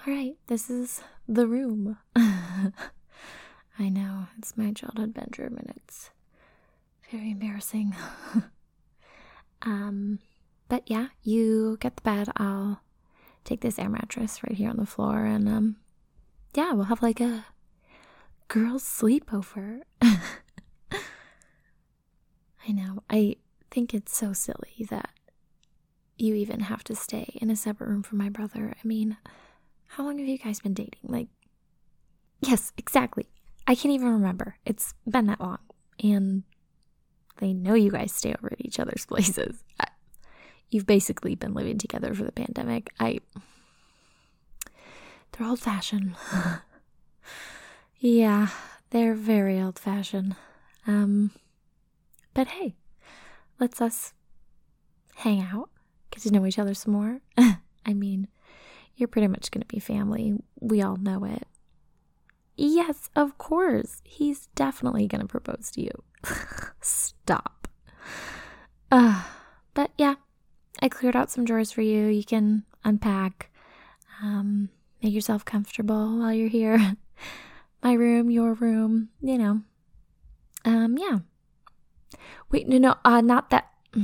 All right, this is the room. I know, it's my childhood bedroom and it's very embarrassing. But yeah, you get the bed. I'll take this air mattress right here on the floor and yeah, we'll have like a girls' sleepover. I know, I think it's so silly that you even have to stay in a separate room from my brother. I mean, how long have you guys been dating? Like, yes, exactly. I can't even remember. It's been that long. And they know you guys stay over at each other's places. You've basically been living together for the pandemic. They're old-fashioned. Yeah, they're very old-fashioned. But hey, let's us hang out, get to know each other some more. I mean, you're pretty much going to be family. We all know it. Yes, of course. He's definitely going to propose to you. Stop. But yeah, I cleared out some drawers for you. You can unpack. Make yourself comfortable while you're here. My room, your room, you know. Yeah. Wait, no, not that. Oh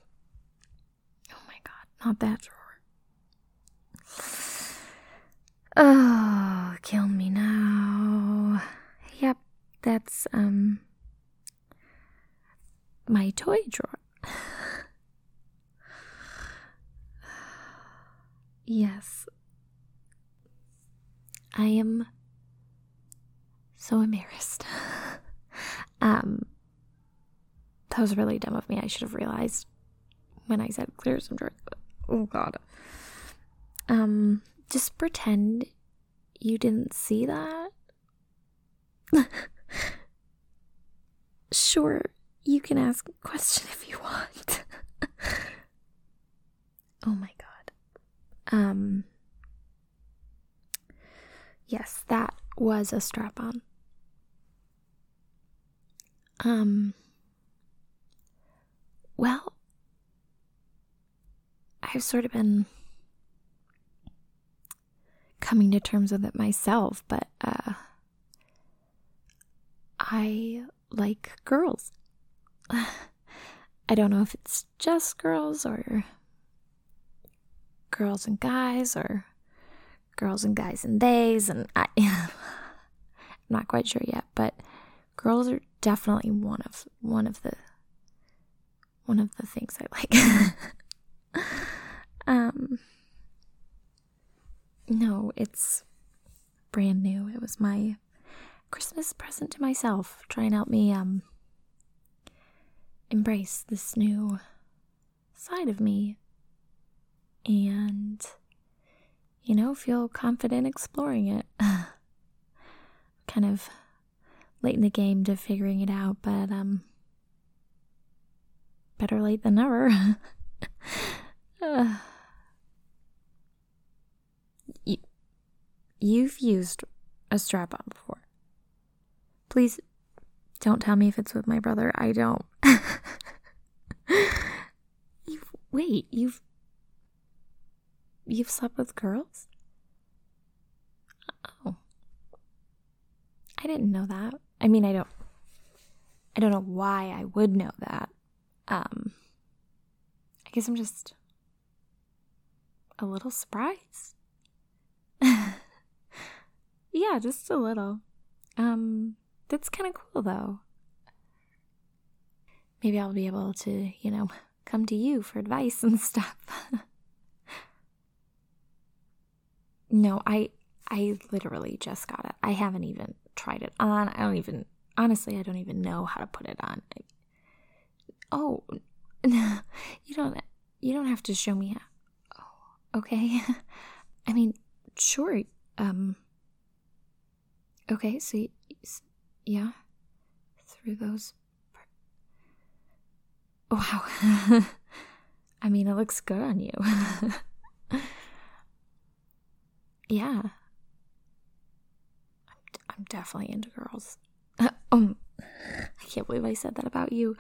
my God, not that drawer. Oh, kill me now. Yep, that's, my toy drawer. Yes. I am so embarrassed. That was really dumb of me. I should have realized when I said clear some drawers. Oh God. Just pretend you didn't see that. Sure, you can ask a question if you want. Oh my God. Yes, that was a strap-on. Well, I've sort of been coming to terms with it myself, but I like girls. I don't know if it's just girls or girls and guys or girls and guys and theys, and I'm not quite sure yet, but girls are definitely one of the things I like. No, it's brand new. It was my Christmas present to myself, trying to help me embrace this new side of me and, you know, feel confident exploring it. Kind of late in the game to figuring it out, but better late than never. You've used a strap-on before. Please don't tell me if it's with my brother. I don't. You've slept with girls? Oh. I didn't know that. I mean, I don't know why I would know that. I guess I'm just a little surprised. Yeah, just a little. That's kind of cool though. Maybe I'll be able to, you know, come to you for advice and stuff. No, I literally just got it. I haven't even tried it on. Honestly, I don't even know how to put it on. Oh, no, you don't have to show me how. Oh, okay. I mean, sure. Okay, so yeah, through those. Wow. I mean, it looks good on you. Yeah. I'm definitely into girls. I can't believe I said that about you.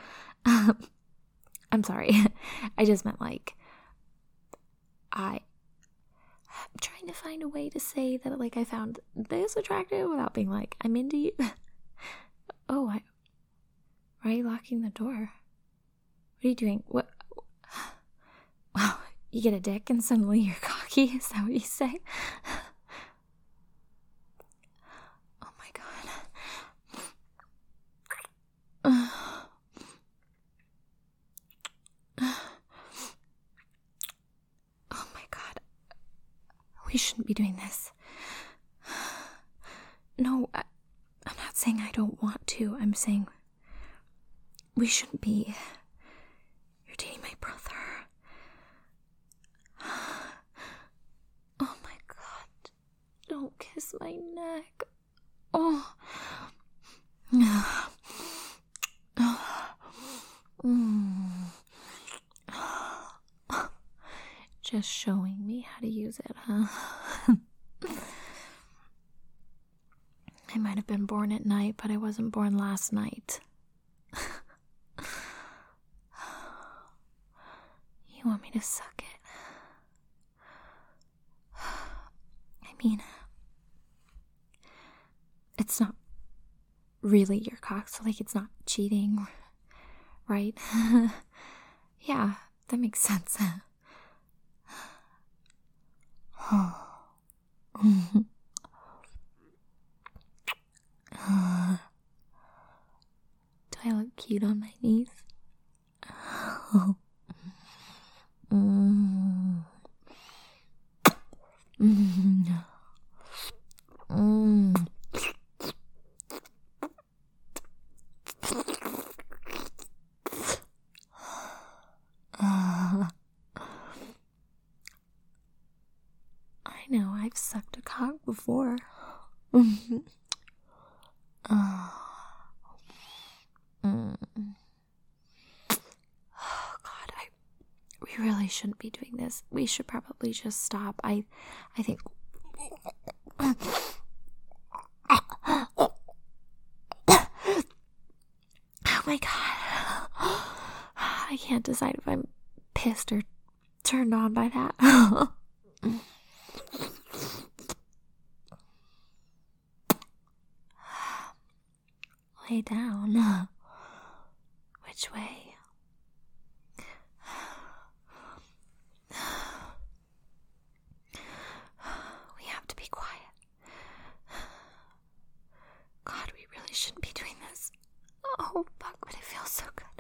I'm sorry. I just meant like, trying to find a way to say that, like, I found this attractive without being like, I'm into you. Oh, why are you locking the door? What are you doing? What? Wow, you get a dick and suddenly you're cocky? Is that what you say? Oh my god. Oh my god. We shouldn't be doing this. No, I'm not saying I don't want to. I'm saying we shouldn't be. You're dating my brother. Oh my god. Don't kiss my neck. Oh. Just showing me how to use it, huh? I might have been born at night, but I wasn't born last night. You want me to suck it? I mean, it's not really your cock, so like it's not cheating, right? Yeah, that makes sense. Do I look cute on my knees? I know, I've sucked a cock before. Oh god, we really shouldn't be doing this. We should probably just stop. I think oh my god. I can't decide if I'm pissed or turned on by that. Lay down. Which way? We have to be quiet. God, we really shouldn't be doing this. Oh, fuck, but it feels so good.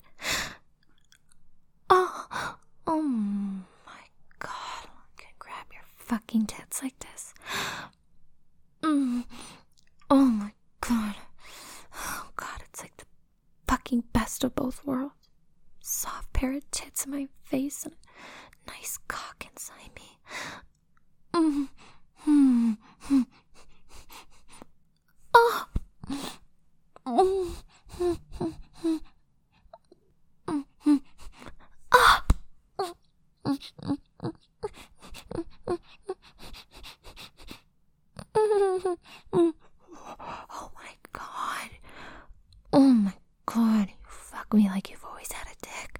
Oh my god. I can grab your fucking tits like this. Oh my god. Oh god, it's like the fucking best of both worlds. Soft pair of tits in my face and a nice cock inside me. Oh. Oh my god. Oh my god. You fuck me like you've always had a dick.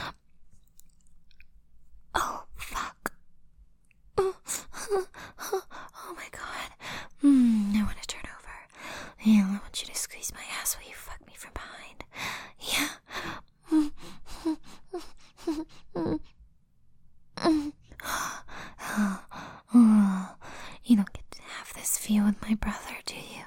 Oh fuck. Oh my god. I want to turn over. Yeah, I want you to squeeze my ass while you fuck me from behind. Yeah. You don't get to have this view with my brother, do you?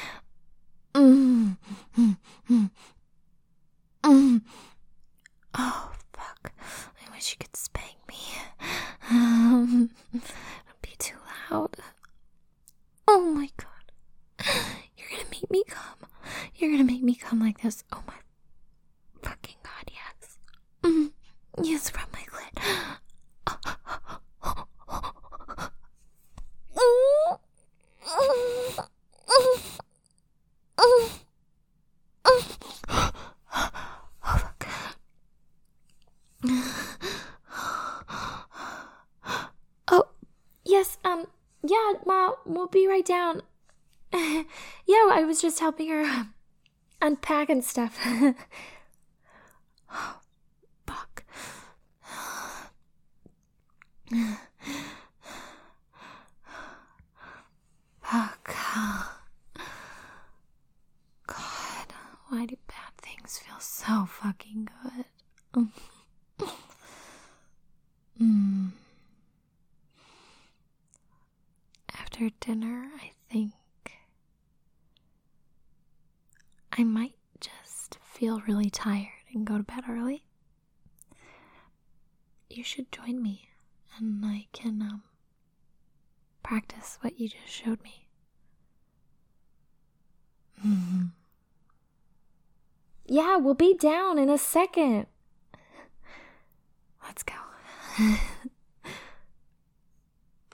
Oh, fuck. I wish you could spank me. Don't be too loud. Oh my god. You're gonna make me come. You're gonna make me come like this. Oh my fucking god, yes. Yes, rub my clit. Oh, yes, yeah, Ma, we'll be right down. Yeah, I was just helping her unpack and stuff. Oh, fuck. This feels so fucking good. mm. After dinner, I think I might just feel really tired and go to bed early. You should join me, and I can, practice what you just showed me. Yeah, we'll be down in a second. Let's go.